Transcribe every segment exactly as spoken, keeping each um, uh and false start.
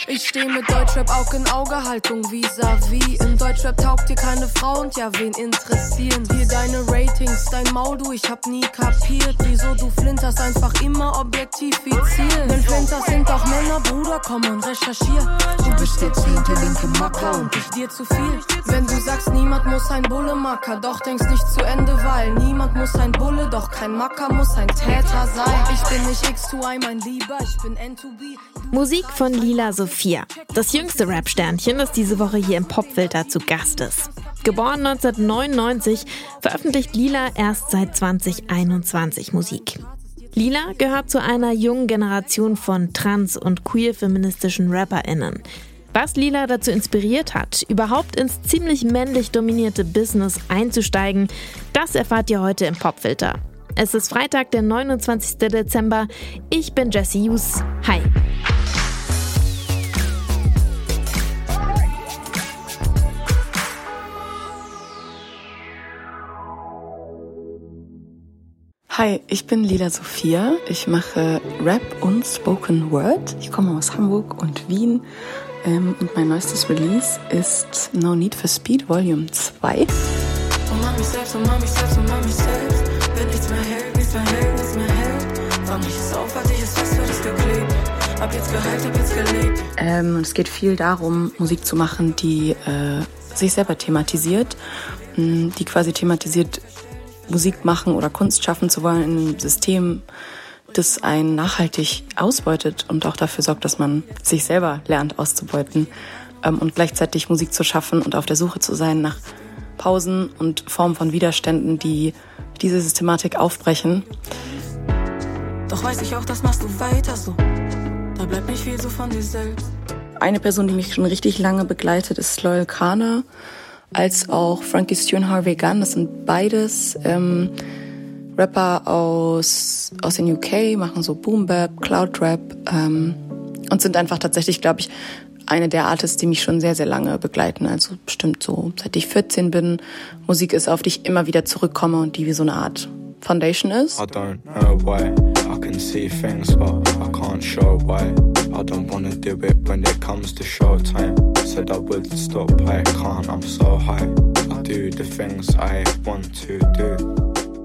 Ich steh mit Deutschrap Aug in Auge, Haltung vis-à-vis. Im Deutschrap taugt dir keine Frau und ja, wen interessieren? Hier deine Ratings, dein Maul, du, ich hab nie kapiert, wieso du flinterst, einfach immer objektifizieren. Denn Flinters sind auch Männer, Bruder, komm und recherchier. Du bist der zehnte linke Macker und ich dir zu viel. Wenn du sagst, niemand muss ein Bulle Macker, doch denkst nicht zu Ende, weil niemand muss ein Bulle, doch kein Macker muss ein Täter sein. Ich bin nicht X zwei I, mein Lieber, ich bin N zwei B. Musik von Lila Sophia, das jüngste Rap-Sternchen, das diese Woche hier im Popfilter zu Gast ist. Geboren neunzehnhundertneunundneunzig, veröffentlicht Lila erst seit zwanzig einundzwanzig Musik. Lila gehört zu einer jungen Generation von trans- und queer-feministischen RapperInnen. Was Lila dazu inspiriert hat, überhaupt ins ziemlich männlich dominierte Business einzusteigen, das erfahrt ihr heute im Popfilter. Es ist Freitag, der neunundzwanzigsten Dezember. Ich bin Jessie Hughes. Hi. Hi, ich bin Lila Sophia. Ich mache Rap und Spoken Word. Ich komme aus Hamburg und Wien. Ähm, und mein neuestes Release ist No Need for Speed Volume zwei. Umarm mich selbst, umarm mich selbst, umarm mich selbst. Wenn nichts mehr hält, nichts mehr hält, nichts mehr hält. Fang ich es auf, hatte ich es fest, wird es geklebt. Hab jetzt geheilt, hab jetzt gelebt. Ähm, es geht viel darum, Musik zu machen, die äh, sich selber thematisiert. Die quasi thematisiert, Musik machen oder Kunst schaffen zu wollen in einem System, das einen nachhaltig ausbeutet und auch dafür sorgt, dass man sich selber lernt auszubeuten, ähm, und gleichzeitig Musik zu schaffen und auf der Suche zu sein nach Pausen und Formen von Widerständen, die diese Systematik aufbrechen. Doch weiß ich auch, das machst du weiter so. Da bleibt nicht viel so von dir selbst. Eine Person, die mich schon richtig lange begleitet, ist Loyal Kana, als auch Frankie Stu und Harvey Gunn. Das sind beides ähm, Rapper aus, aus den U K, machen so Boom-Bap, Cloud-Rap ähm, und sind einfach tatsächlich, glaube ich, eine der Artists, die mich schon sehr, sehr lange begleiten. Also bestimmt so, seit ich vierzehn bin. Musik ist, auf die ich immer wieder zurückkomme und die wie so eine Art Foundation ist. I don't know why. I can see things, but I can't show why. I don't wanna do it when it comes to showtime. Said I would stop, I can't, I'm so high. I do the things I want to do.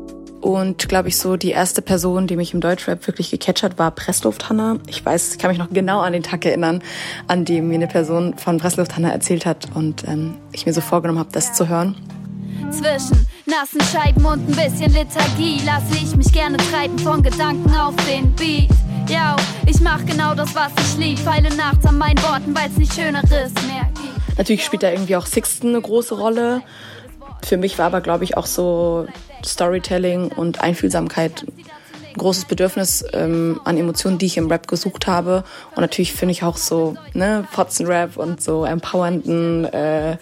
Und, glaube ich, so die erste Person, die mich im Deutschrap wirklich gecatcht hat, war Presslufthanna. Ich weiß, ich kann mich noch genau an den Tag erinnern, an dem mir eine Person von Presslufthanna erzählt hat und ähm, ich mir so vorgenommen habe, das zu hören. Zwischen nassen Scheiben und ein bisschen Lethargie lasse ich mich gerne treiben von Gedanken auf den Beat. Ja, ich mach genau das, was ich lieb. Feile nachts an meinen Worten, weil's nicht Schöneres mehr gibt. Natürlich spielt da irgendwie auch Sixten eine große Rolle. Für mich war aber, glaube ich, auch so Storytelling und Einfühlsamkeit ein großes Bedürfnis ähm, an Emotionen, die ich im Rap gesucht habe. Und natürlich finde ich auch so ne, Fotzenrap und so empowernden, äh,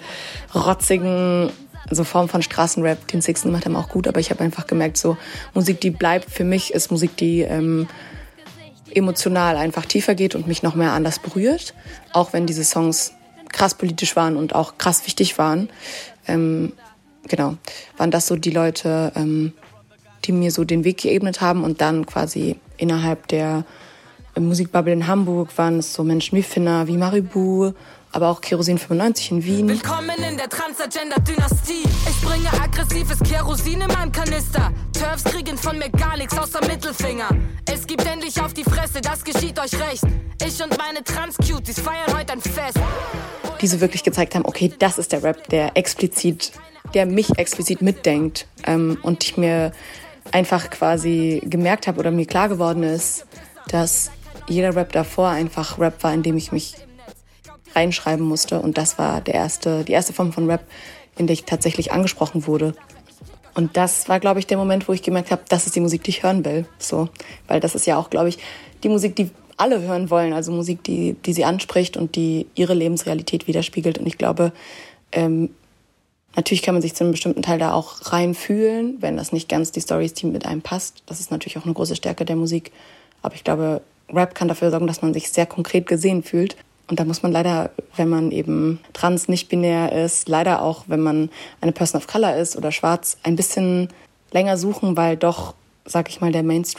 rotzigen, so Form von Straßenrap, den Sixten gemacht haben, auch gut. Aber ich habe einfach gemerkt, so Musik, die bleibt für mich, ist Musik, die ähm, emotional einfach tiefer geht und mich noch mehr anders berührt. Auch wenn diese Songs krass politisch waren und auch krass wichtig waren. Ähm, genau, waren das so die Leute, ähm, die mir so den Weg geebnet haben. Und dann quasi innerhalb der äh, Musikbubble in Hamburg waren es so Menschen wie Finna, wie Maribu, aber auch Kerosin fünfundneunzig in Wien. Willkommen in der Transgender-Dynastie. Ich bringe aggressives Kerosin in meinem Kanister. Turfs kriegen von mir gar nichts außer Mittelfinger. Es gibt endlich auf die Fresse, das geschieht euch recht. Ich und meine Trans-Cuties feiern heute ein Fest. Die so wirklich gezeigt haben, okay, das ist der Rap, der explizit, der mich explizit mitdenkt. Ähm, und ich mir einfach quasi gemerkt habe oder mir klar geworden ist, dass jeder Rap davor einfach Rap war, in dem ich mich reinschreiben musste. Und das war der erste, die erste Form von Rap, in der ich tatsächlich angesprochen wurde. Und das war, glaube ich, der Moment, wo ich gemerkt habe, das ist die Musik, die ich hören will. So, weil das ist ja auch, glaube ich, die Musik, die alle hören wollen. Also Musik, die, die sie anspricht und die ihre Lebensrealität widerspiegelt. Und ich glaube, ähm, natürlich kann man sich zu einem bestimmten Teil da auch reinfühlen, wenn das nicht ganz die Story ist, die mit einem passt. Das ist natürlich auch eine große Stärke der Musik. Aber ich glaube, Rap kann dafür sorgen, dass man sich sehr konkret gesehen fühlt. Und da muss man leider, wenn man eben trans, nicht binär ist, leider auch, wenn man eine Person of Color ist oder schwarz, ein bisschen länger suchen, weil doch, sag ich mal, der Mainstream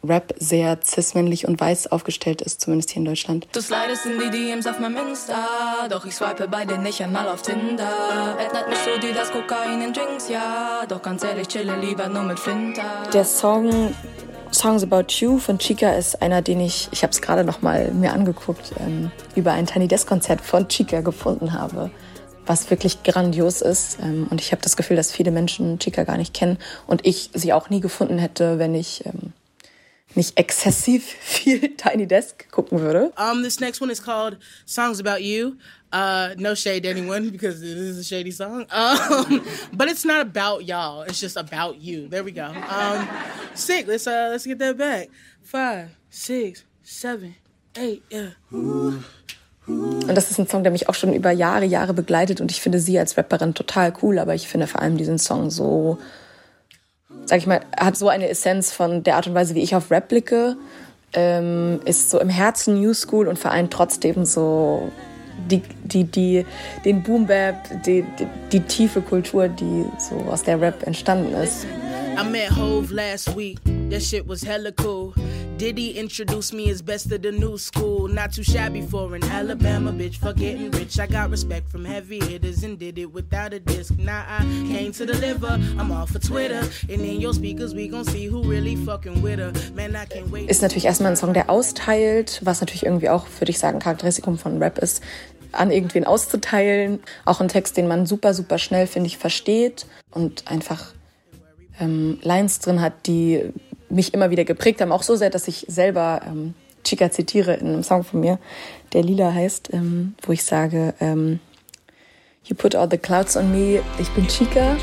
Rap sehr cis-männlich und weiß aufgestellt ist, zumindest hier in Deutschland. Du slidest in die D Ms auf meinem Insta, doch ich swipe bei dir nicht einmal auf Tinder. At night mischst du dir das Kokain in Drinks, ja, doch ganz ehrlich, chille lieber nur mit Flinter. Der Song Songs About You von Chika ist einer, den ich, ich habe es gerade noch mal mir angeguckt, ähm, über ein Tiny Desk Konzert von Chika gefunden habe, was wirklich grandios ist. Ähm, und ich habe das Gefühl, dass viele Menschen Chika gar nicht kennen und ich sie auch nie gefunden hätte, wenn ich ähm, nicht exzessiv viel Tiny Desk gucken würde. Um, this next one is called Songs About You. Uh, no shade to anyone because it is a shady song. Um, but it's not about y'all. It's just about you. There we go. Um, sick. Let's uh, let's get that back. Five, six, seven, eight, yeah. Und das ist ein Song, der mich auch schon über Jahre, Jahre begleitet und ich finde sie als Rapperin total cool, aber ich finde vor allem diesen Song so, sag ich mal, hat so eine Essenz von der Art und Weise, wie ich auf Rap blicke, ähm, ist so im Herzen New School und vereint trotzdem so die, die, die, den Boom-Bap, die, die, die tiefe Kultur, die so aus der Rap entstanden ist. I met Hove last week, that shit was hella cool. Diddy introduced me as best of the new school. Not too shabby for an Alabama bitch for getting rich. I got respect from heavy hitters and did it without a disc. Now I came to deliver, I'm all for Twitter. And in your speakers we gon' see who really fucking with her. Man, I can't wait. Ist natürlich erstmal ein Song, der austeilt, was natürlich irgendwie auch, würde ich sagen, Charakteristikum von Rap ist, an irgendwen auszuteilen. Auch ein Text, den man super, super schnell, finde ich, versteht und einfach ähm, Lines drin hat, die mich immer wieder geprägt haben, auch so sehr, dass ich selber ähm, Chika zitiere in einem Song von mir, der Lila heißt, ähm, wo ich sage, ähm, You put all the clouds on me, ich bin Chika.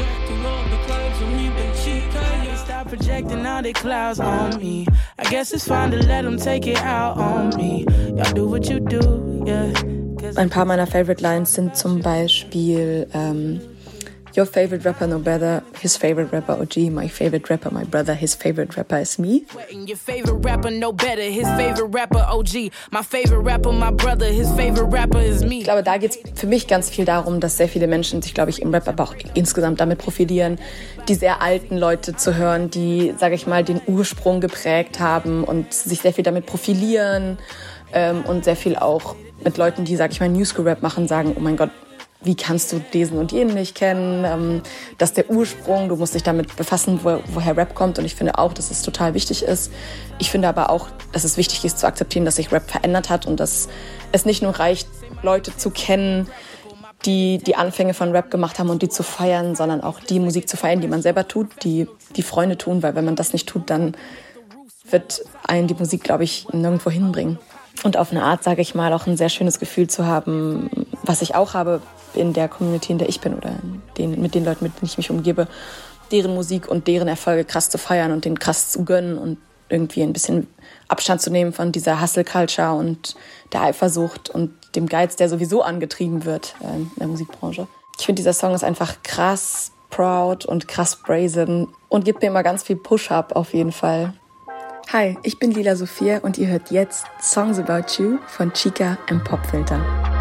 Projecting all the clouds on me. I guess it's fine to let them take it out on me. Y'all do what you do, yeah. Ein paar meiner Favorite Lines sind zum Beispiel ähm, Your favorite rapper no better, his favorite rapper O G, my favorite rapper my brother, his favorite rapper is me. Your favorite rapper no better, his favorite rapper O G, my favorite rapper my brother, his favorite rapper is me. Ich glaube, da geht es für mich ganz viel darum, dass sehr viele Menschen sich, glaube ich, im Rap, aber auch insgesamt damit profilieren, die sehr alten Leute zu hören, die, sage ich mal, den Ursprung geprägt haben und sich sehr viel damit profilieren ähm, und sehr viel auch mit Leuten, die, sage ich mal, New School Rap machen, sagen, oh mein Gott, wie kannst du diesen und jenen nicht kennen? Ähm, das ist der Ursprung, du musst dich damit befassen, wo, woher Rap kommt. Und ich finde auch, dass es total wichtig ist. Ich finde aber auch, dass es wichtig ist zu akzeptieren, dass sich Rap verändert hat und dass es nicht nur reicht, Leute zu kennen, die die Anfänge von Rap gemacht haben und die zu feiern, sondern auch die Musik zu feiern, die man selber tut, die die Freunde tun. Weil wenn man das nicht tut, dann wird einen die Musik, glaube ich, nirgendwo hinbringen. Und auf eine Art, sage ich mal, auch ein sehr schönes Gefühl zu haben, was ich auch habe in der Community, in der ich bin oder den, mit den Leuten, mit denen ich mich umgebe, deren Musik und deren Erfolge krass zu feiern und denen krass zu gönnen und irgendwie ein bisschen Abstand zu nehmen von dieser Hustle-Culture und der Eifersucht und dem Geiz, der sowieso angetrieben wird in der Musikbranche. Ich finde, dieser Song ist einfach krass proud und krass brazen und gibt mir immer ganz viel Push-Up auf jeden Fall. Hi, ich bin Lila Sophia und ihr hört jetzt Songs About You von Chika im Popfilter.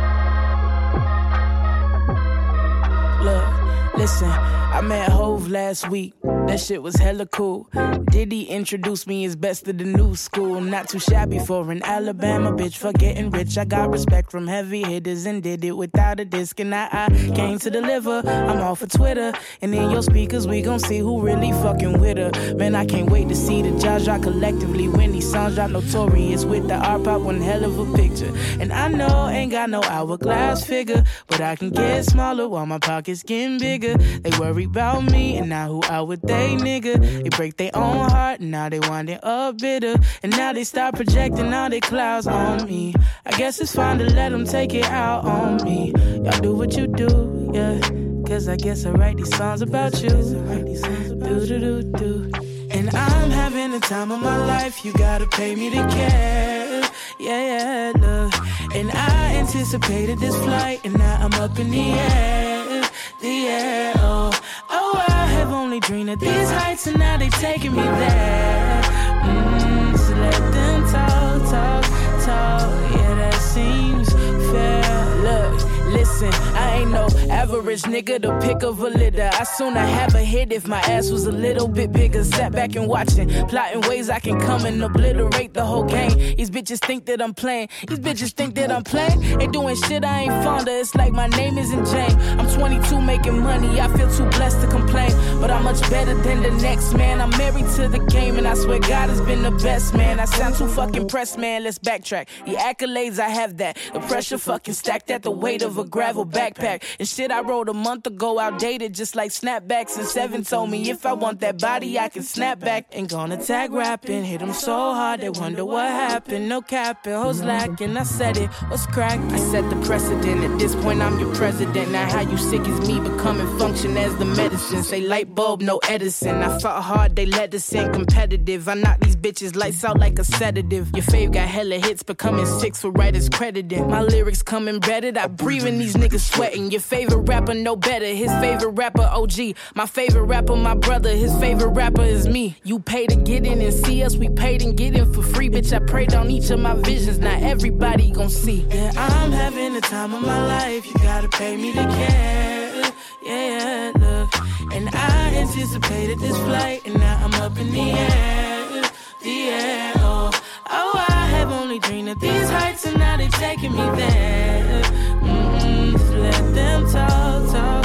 Look, listen, I met Hove last week. That shit was hella cool. Diddy introduced me as best of the new school. Not too shabby for an Alabama bitch for getting rich. I got respect from heavy hitters and did it without a disc. And I, I came to deliver. I'm all for Twitter. And in your speakers we gon' see who really fucking with her. Man, I can't wait to see the judge drop collectively. When these songs drop notorious with the art pop, one hell of a picture. And I know ain't got no hourglass figure, but I can get smaller while my pockets getting bigger. They worry about me and now who I would they nigga. They break their own heart and now they winding up bitter. And now they start projecting all their clouds on me. I guess it's fine to let them take it out on me. Y'all do what you do, yeah. Cause I guess I write these songs about you. Do do do do. And I'm having the time of my life. You gotta pay me to care. Yeah, yeah, look. And I anticipated this flight and now I'm up in the air. The air, oh. Oh, I have only dreamed of these heights and now they taking me there. Mm, so let them talk, talk, talk. Yeah, that seems fair. Look, listen, I ain't no average nigga, the pick of a litter. I sooner have a hit if my ass was a little bit bigger. Sat back and watching, plotting ways I can come and obliterate the whole game. These bitches think that I'm playing. These bitches think that I'm playing. They doing shit I ain't fond of. It's like my name isn't Jane. I'm twenty-two making money. I feel too blessed to complain, but I'm much better than the next man. I'm married to the game, and I swear God has been the best, man. I sound too fucking pressed, man. Let's backtrack. The accolades, I have that. The pressure fucking stacked at the weight of a gravel backpack. And shit I wrote a month ago outdated, just like snapbacks. And Seven told me if I want that body, I can snap back. Ain't gonna tag rapping, hit them so hard they wonder what happened. No capping, hoes lacking. I said it, what's crack? I set the precedent. At this point, I'm your president. Now how you sick is me becoming function as the medicine. Say light bulb, no Edison. I fought hard, they let us in competitive. I knock these bitches lights out like a sedative. Your fave got hella hits, becoming six for writers credited. My lyrics come embedded, I breathe in these niggas sweating. Your favorite rapper, no better. His favorite rapper, O G. My favorite rapper, my brother. His favorite rapper is me. You pay to get in and see us, we paid and get in for free. Bitch, I prayed on each of my visions, not everybody gon' see. Yeah, I'm having the time of my life, you gotta pay me to care. Yeah, look, and I anticipated this flight, and now I'm up in the air, the air, oh, oh, I have only dreamed of these heights, and now they're taking me there. Mm-mm, just let them talk, talk,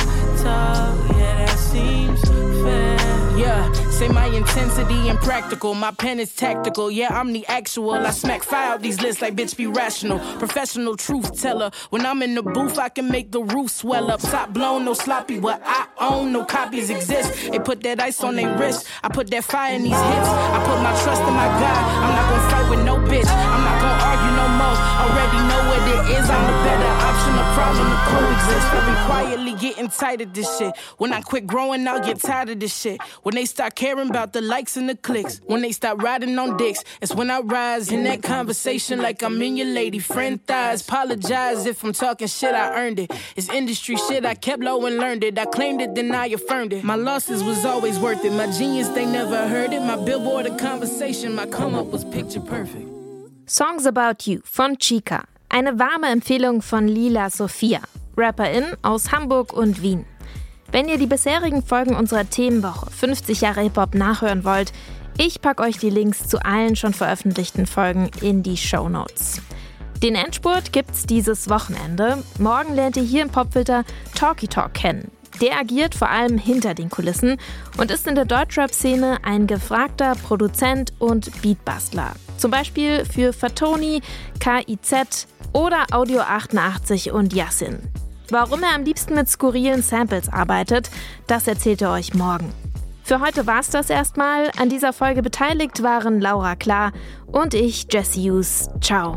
talk, yeah, that seems fair. Yeah, say my intensity impractical, my pen is tactical, yeah, I'm the actual. I smack fire out these lists like bitch be rational. Professional truth teller, when I'm in the booth I can make the roof swell up. Top blown, no sloppy, what I own, no copies exist. They put that ice on their wrist, I put that fire in these hits. I put my trust in my God, I'm not gonna fight with no bitch. I'm not gonna argue no more, already know what it is. I'm the better option, the problem to coexist. I've been quietly getting tired of this shit. When I quit growing, I'll get tired of this shit. When they start caring about the likes and the clicks, when they stop riding on dicks, it's when I rise in that conversation like I'm in your lady friend thighs. Apologize if I'm talking shit, I earned it. It's industry shit, I kept low and learned it. I claimed it, then I affirmed it. My losses was always worth it. My genius, they never heard it. My billboard of conversation, my come up was picture perfect. Songs About You von Chica. Eine warme Empfehlung von Lila Sophia, Rapperin aus Hamburg und Wien. Wenn ihr die bisherigen Folgen unserer Themenwoche fünfzig Jahre Hip-Hop nachhören wollt, ich packe euch die Links zu allen schon veröffentlichten Folgen in die Shownotes. Den Endspurt gibt's dieses Wochenende. Morgen lernt ihr hier im Popfilter Talky Talk kennen. Der agiert vor allem hinter den Kulissen und ist in der Deutschrap-Szene ein gefragter Produzent und Beatbastler. Zum Beispiel für Fatoni, K I Z oder Audio achtundachtzig und Yassin. Warum er am liebsten mit skurrilen Samples arbeitet, das erzählt er euch morgen. Für heute war's das erstmal. An dieser Folge beteiligt waren Laura Klar und ich, Jessie Hughes. Ciao.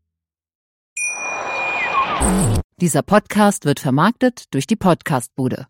Dieser Podcast wird vermarktet durch die Podcastbude.